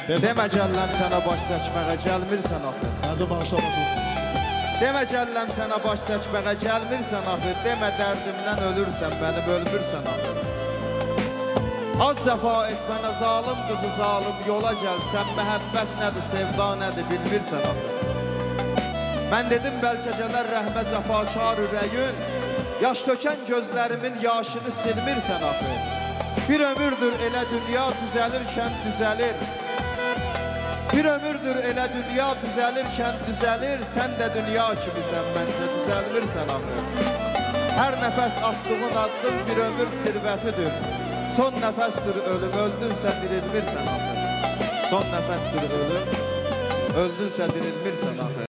Demə gəlləm sənə baş çəkməyə gəlmirsən axı. Dərdim bağışlamasın. Demə gəlləm sənə baş çəkməyə gəlmirsən axı. Demə dərdimdən ölürsən, məni bölmürsən axı. Az cəfa et mənə zalim qızı zalim yola gəlsən. Məhəbbət nədir, sevda nədir bilmirsən axı. Mən dedim bəlkə gələr rəhmə cəfakar ürəyin. Yaş tökən gözlərimin yaşını silmirsən axı. Bir ömürdür elə dünya düzəlirkən düzəlir. Bir ömürdür elə dünya düzəlirkən düzəlir. Sən də dünya kimisən, məncə düzəlmirsən axı. Hər nəfəs attığın addım bir ömür sirvətidir. Son nəfəsdir ölüm, öldünsə dirilmirsən axı. Son nəfəsdir ölüm, öldünsə dirilmirsən axı.